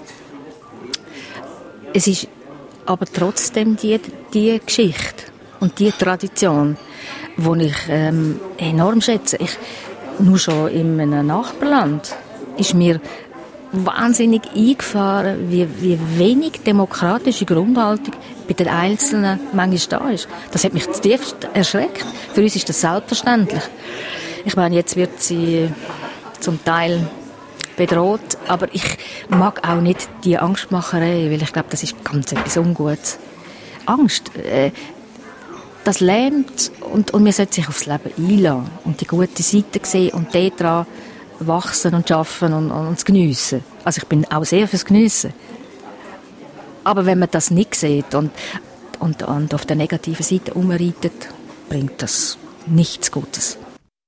Es ist aber trotzdem die, die Geschichte und die Tradition, die ich ähm, enorm schätze. Ich, nur schon in einem Nachbarland ist mir, wahnsinnig eingefahren, wie, wie wenig demokratische Grundhaltung bei den Einzelnen manchmal da ist. Das hat mich zutiefst erschreckt. Für uns ist das selbstverständlich. Ich meine, jetzt wird sie zum Teil bedroht, aber ich mag auch nicht die Angstmacherei, weil ich glaube, das ist ganz etwas Ungutes. Angst, äh, das lähmt und, und man sollte sich aufs Leben einlassen und die gute Seite sehen und daran wachsen und arbeiten und, und, und es geniessen. Also ich bin auch sehr fürs Geniessen. Aber wenn man das nicht sieht und, und, und auf der negativen Seite umreitet, bringt das nichts Gutes.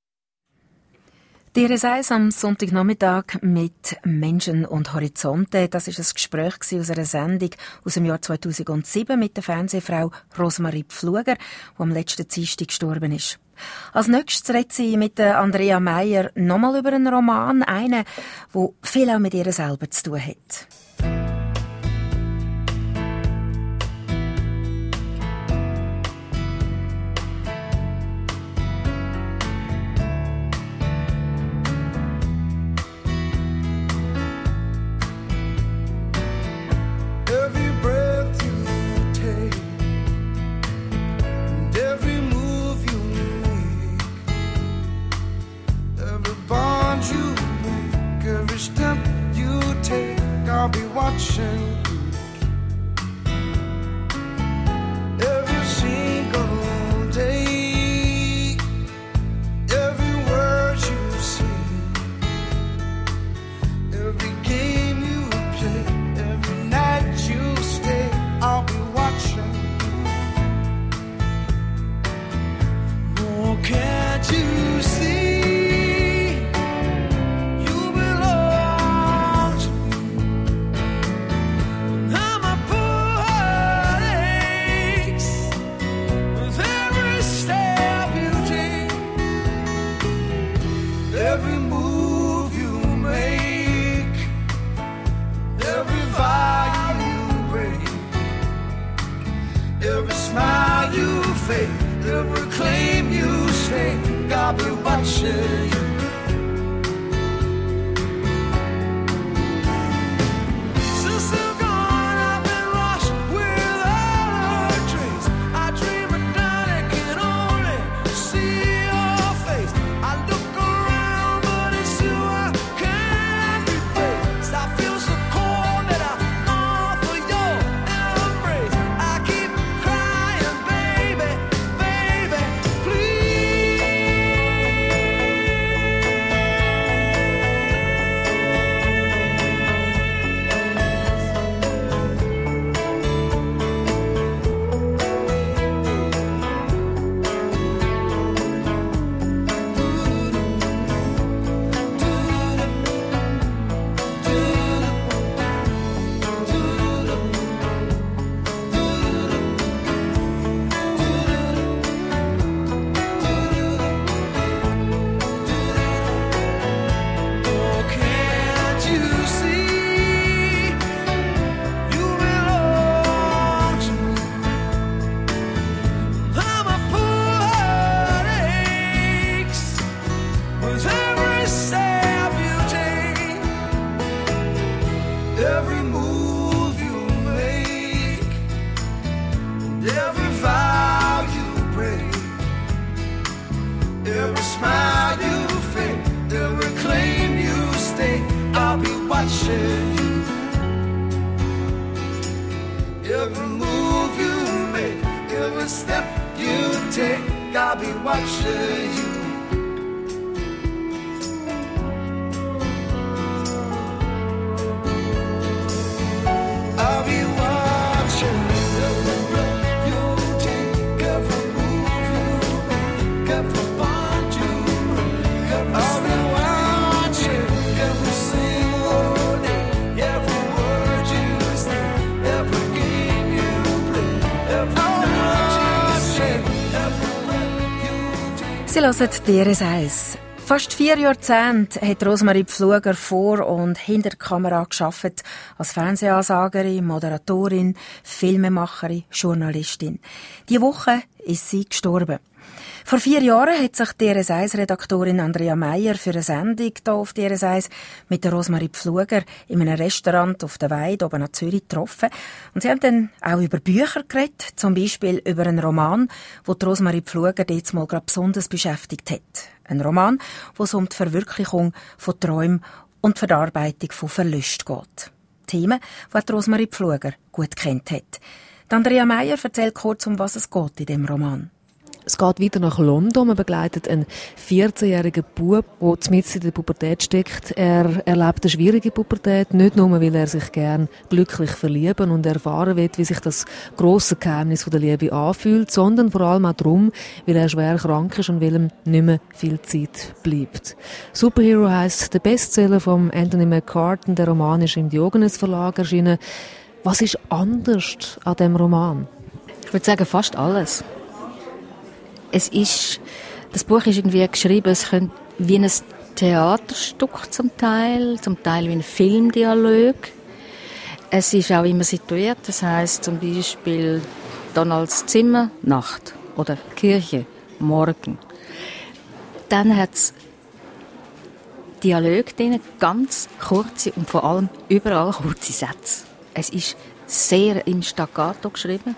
Die Reise am Sonntagnachmittag mit Menschen und Horizonte. Das war ein Gespräch aus einer Sendung aus dem Jahr zweitausendsieben mit der Fernsehfrau Rosemarie Pfluger, die am letzten Dienstag gestorben ist. Als nächstes redet sie mit Andrea Meier nochmal über einen Roman, einen, der viel auch mit ihr selber zu tun hat. I'll be watching every single day, every word you say, every game you play, every night you stay. I'll be watching. Oh, can't you see? Every claim you stay, I'll be watching you. Since you're gone, I've been lost without a trace. I dream of night, I can only see your face. I look around, but it's you I can't replace. I feel so cold that I long for your embrace. I keep crying, baby. Every move you make, every step you take, I'll be watching you. I'll be watching every breath you take, every move you make, every bond you break, every I'll be watching every single day, every word you say, every game you play, every night you say, every breath you take. Sie hören D R S eins. Fast vier Jahrzehnte hat Rosemarie Pfluger vor und hinter der Kamera gearbeitet, als Fernsehansagerin, Moderatorin, Filmemacherin, Journalistin. Diese Woche ist sie gestorben. Vor vier Jahren hat sich die R S eins-Redaktorin Andrea Meier für eine Sendung hier auf die R S eins mit der Rosmarie Pfluger in einem Restaurant auf der Weide oben an Zürich getroffen. Und sie haben dann auch über Bücher geredet, zum Beispiel über einen Roman, wo die Rosmarie Pfluger jetzt mal gerade besonders beschäftigt hat. Ein Roman, wo es um die Verwirklichung von Träumen und die Verarbeitung von Verlusten geht. Themen, die die Rosmarie Pfluger gut kennt hat. Die Andrea Meier erzählt kurz, um was es geht in dem Roman. Es geht weiter nach London. Man begleitet einen vierzehnjährigen Bub, der mitten in der Pubertät steckt. Er erlebt eine schwierige Pubertät, nicht nur, weil er sich gern glücklich verlieben und erfahren will, wie sich das grosse Geheimnis der Liebe anfühlt, sondern vor allem auch darum, weil er schwer krank ist und weil ihm nicht mehr viel Zeit bleibt. Superhero heisst der Bestseller von Anthony McCartan. Der Roman ist im Diogenes Verlag erschienen. Was ist anders an diesem Roman? Ich würde sagen, fast alles. Es ist, das Buch ist irgendwie geschrieben, es könnte wie ein Theaterstück zum Teil, zum Teil wie ein Filmdialog. Es ist auch immer situiert, das heisst zum Beispiel Donalds Zimmer, Nacht oder Kirche, Morgen. Dann hat es Dialoge drin, ganz kurze und vor allem überall kurze Sätze. Es ist sehr im Staccato geschrieben.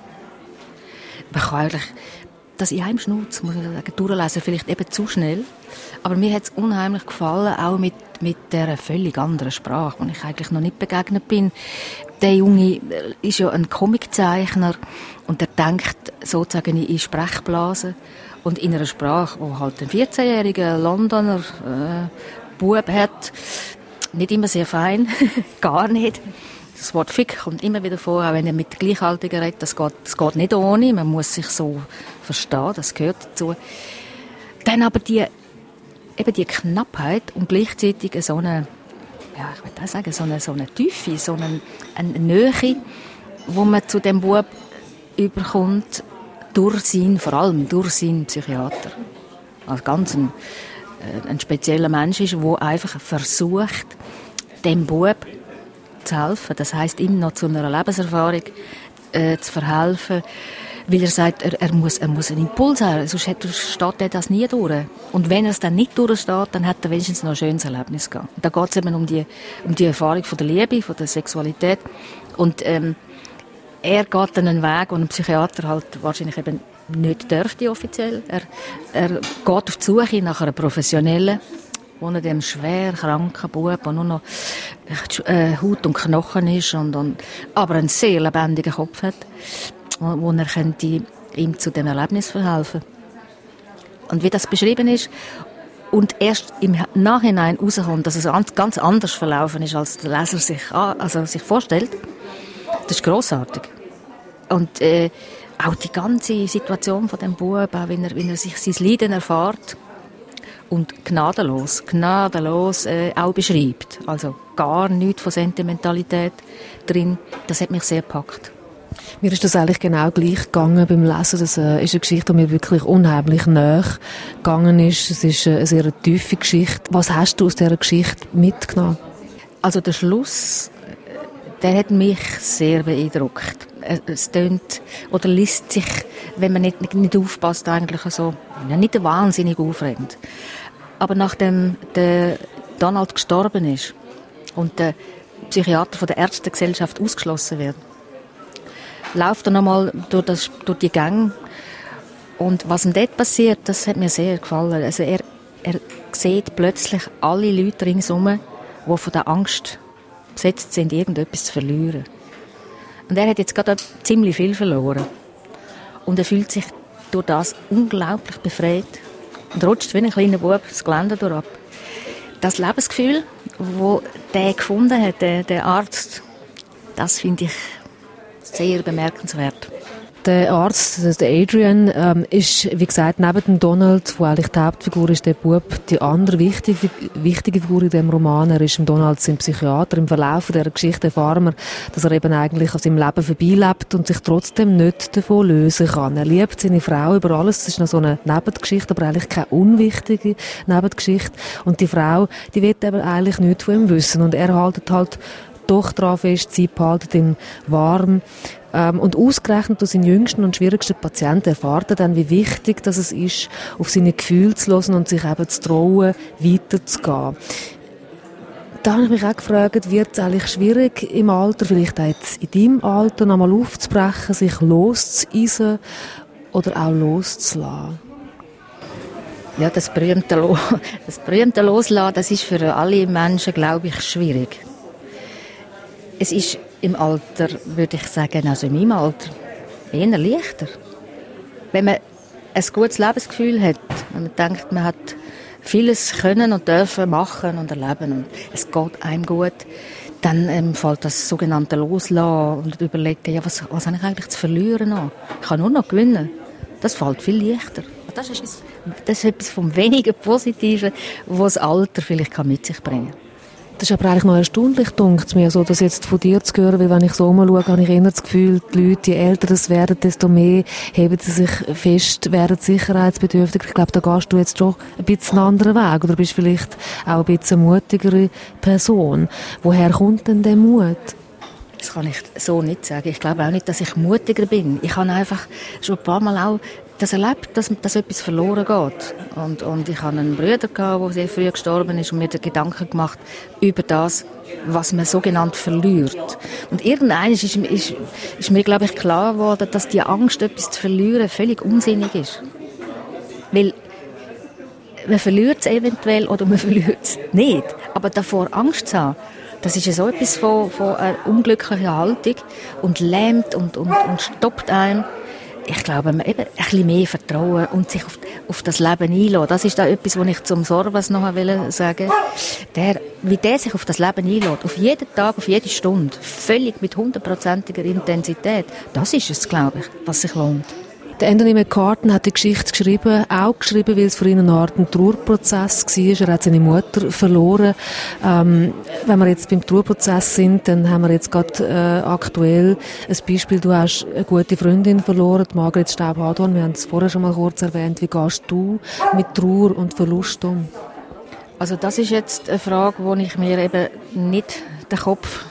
Man kann eigentlich das in einem Schnutz, muss ich sagen, durchlesen, vielleicht eben zu schnell. Aber mir hat es unheimlich gefallen, auch mit, mit dieser völlig anderen Sprache, wo ich eigentlich noch nicht begegnet bin. Der Junge ist ja ein Comiczeichner und er denkt sozusagen in Sprechblasen und in einer Sprache, wo halt ein vierzehnjähriger Londoner äh, Bub hat, nicht immer sehr fein, gar nicht. Das Wort Fick kommt immer wieder vor, auch wenn er mit Gleichaltrigen redet. Das geht, das geht nicht ohne. Man muss sich so verstehen, das gehört dazu. Dann aber die, eben die Knappheit und gleichzeitig so eine, ja, ich würde auch sagen, so eine, so eine Tiefe, so eine, eine Nähe, wo man zu dem Bub überkommt, durch sein, vor allem durch seinen Psychiater. Also ganz ein, ein spezieller Mensch ist, der einfach versucht, dem Bub zu helfen. Das heisst, ihm noch zu einer Lebenserfahrung äh, zu verhelfen, weil er sagt, er, er, muss, er muss einen Impuls haben, sonst steht er das nie durch. Und wenn er es dann nicht durchsteht, dann hat er wenigstens noch ein schönes Erlebnis gehabt. Da geht es eben um die, um die Erfahrung von der Liebe, von der Sexualität. Und ähm, er geht dann einen Weg, den ein Psychiater halt wahrscheinlich eben nicht dürfte offiziell. Er, er geht auf die Suche nach einer professionellen, wo er dem schwer kranken Bub, der nur noch äh, Haut und Knochen ist, und, und, aber einen sehr lebendigen Kopf hat, wo, wo er könnte ihm zu dem Erlebnis verhelfen. Und wie das beschrieben ist und erst im Nachhinein herauskommt, dass es ganz anders verlaufen ist, als der Leser sich, also sich vorstellt, das ist grossartig. Und äh, auch die ganze Situation von dem Bub, auch wenn er, wenn er sich sein Leiden erfährt, und gnadenlos, gnadenlos äh, auch beschreibt. Also gar nichts von Sentimentalität drin. Das hat mich sehr gepackt. Mir ist das eigentlich genau gleich gegangen beim Lesen. Das äh, ist eine Geschichte, die mir wirklich unheimlich nahe gegangen ist. Es ist äh, eine sehr tiefe Geschichte. Was hast du aus dieser Geschichte mitgenommen? Also der Schluss, der hat mich sehr beeindruckt. Es tönt oder liest sich, wenn man nicht, nicht aufpasst, eigentlich so, ja, nicht wahnsinnig aufregend. Aber nachdem der Donald gestorben ist und der Psychiater von der Ärztegesellschaft ausgeschlossen wird, läuft er nochmal durch, das, durch die Gänge. Und was ihm dort passiert, das hat mir sehr gefallen. Also er, er sieht plötzlich alle Leute ringsherum, die von der Angst besetzt sind, irgendetwas zu verlieren. Und er hat jetzt gerade ziemlich viel verloren. Und er fühlt sich durch das unglaublich befreit und rutscht wie ein kleiner Bub das Geländer durchab. Das Lebensgefühl, das der gefunden hat, der, der Arzt, das finde ich sehr bemerkenswert. Der Arzt, der Adrian, ähm, ist, wie gesagt, neben dem Donald, wo eigentlich die Hauptfigur ist, der Bub, die andere wichtige, wichtige Figur in dem Roman. Er ist im Donald sein Psychiater. Im Verlauf dieser Geschichte erfahren wir, dass er eben eigentlich an seinem Leben vorbeilebt und sich trotzdem nicht davon lösen kann. Er liebt seine Frau über alles. Das ist noch so eine Nebengeschichte, aber eigentlich keine unwichtige Nebengeschichte. Und die Frau, die will eben eigentlich nichts von ihm wissen. Und er hält halt doch daran fest, sie behalten ihn warm. Ähm, und ausgerechnet durch seinen jüngsten und schwierigsten Patienten erfahrt er dann, wie wichtig dass es ist, auf seine Gefühle zu hören und sich eben zu trauen, weiterzugehen. Da habe ich mich auch gefragt, wird es eigentlich schwierig im Alter, vielleicht auch jetzt in deinem Alter, nochmal aufzubrechen, sich loszueisen oder auch loszulassen? Ja, das berühmte, Lo- das berühmte Loslassen, das ist für alle Menschen, glaube ich, schwierig. Es ist im Alter, würde ich sagen, also in meinem Alter, eher leichter. Wenn man ein gutes Lebensgefühl hat, wenn man denkt, man hat vieles können und dürfen machen und erleben und es geht einem gut, dann ähm, fällt das sogenannte Loslassen und überlegen, ja, was, was habe ich eigentlich zu verlieren noch? Ich kann nur noch gewinnen. Das fällt viel leichter. Das ist, etwas, das ist etwas vom weniger Positiven, was das Alter vielleicht mit sich bringen kann. Das ist aber eigentlich noch erstaunlich, denkt es mir, so, das jetzt von dir zu hören, weil wenn ich so umschaue, habe ich eher das Gefühl, die Leute, je älter es werden, desto mehr heben sie sich fest, werden sicherheitsbedürftig. Ich glaube, da gehst du jetzt schon ein bisschen einen anderen Weg oder bist vielleicht auch ein bisschen eine mutigere Person. Woher kommt denn der Mut? Das kann ich so nicht sagen. Ich glaube auch nicht, dass ich mutiger bin. Ich habe einfach schon ein paar Mal auch das erlebt, dass, dass etwas verloren geht. Und, und ich hatte einen Bruder, der sehr früh gestorben ist und mir den Gedanken gemacht über das, was man sogenannt verliert. Und irgendwann ist, ist, ist mir, glaube ich, klar geworden, dass die Angst, etwas zu verlieren, völlig unsinnig ist. Weil man verliert es eventuell oder man verliert es nicht. Aber davor Angst zu haben, das ist ja so etwas von, von einer unglücklichen Haltung und lähmt und, und, und stoppt einen. Ich glaube, man eben ein bisschen mehr Vertrauen und sich auf, auf das Leben einlassen. Das ist da etwas, was ich zum Sorbas noch sagen wollte. Der, wie der sich auf das Leben einlässt, auf jeden Tag, auf jede Stunde, völlig mit hundertprozentiger Intensität, das ist es, glaube ich, was sich lohnt. Der Anthony McCartan hat die Geschichte geschrieben, auch geschrieben, weil es für ihn eine Art ein Trauerprozess war. Er hat seine Mutter verloren. Ähm, wenn wir jetzt beim Trauerprozess sind, dann haben wir jetzt gerade äh, aktuell ein Beispiel. Du hast eine gute Freundin verloren, Margret Staub-Hadorn. Wir haben es vorher schon mal kurz erwähnt. Wie gehst du mit Trauer und Verlust um? Also das ist jetzt eine Frage, wo ich mir eben nicht den Kopf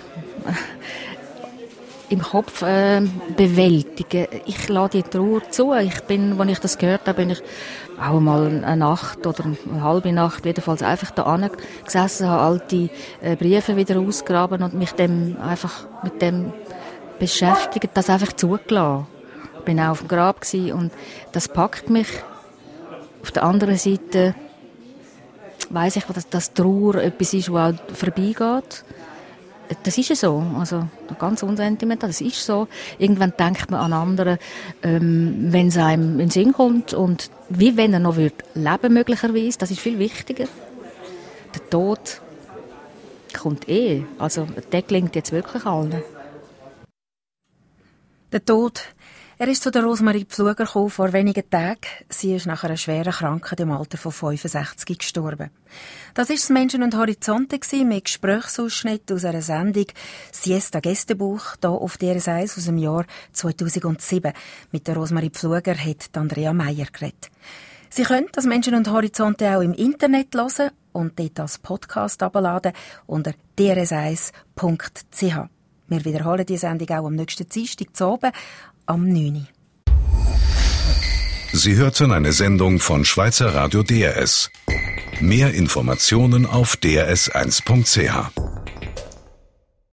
im Kopf äh, bewältigen. Ich lasse die Trauer zu. Ich bin, als ich das gehört habe, bin ich auch mal eine Nacht oder eine halbe Nacht jedenfalls einfach da gesessen, habe alte äh, Briefe wieder ausgraben und mich dem einfach mit dem beschäftigt, das einfach zugelassen. Ich bin auch auf dem Grab gewesen und das packt mich. Auf der anderen Seite weiss ich, dass, dass Trauer etwas ist, was auch vorbeigeht. Das ist ja so, also ganz unsentimental, das ist so. Irgendwann denkt man an andere, ähm, wenn es einem in den Sinn kommt und wie wenn er noch wird leben möglicherweise, das ist viel wichtiger. Der Tod kommt eh, also der gelingt jetzt wirklich allen. Der Tod. Er ist zu der Rosmarie Pfluger gekommen vor wenigen Tagen. Sie ist nach einer schweren Krankheit im Alter von fünfundsechzig gestorben. Das war das Menschen und Horizonte mit Gesprächsausschnitten aus einer Sendung Siesta Gästebuch hier auf D R S eins aus dem Jahr zweitausendsieben. Mit der Rosmarie Pfluger hat Andrea Meier geredet. Sie können das Menschen und Horizonte auch im Internet hören und dort als Podcast herunterladen unter d r s eins punkt c h. Wir wiederholen die Sendung auch am nächsten Dienstag zu oben am neun Uhr. Sie hörten eine Sendung von Schweizer Radio D R S. Mehr Informationen auf d r s eins punkt c h.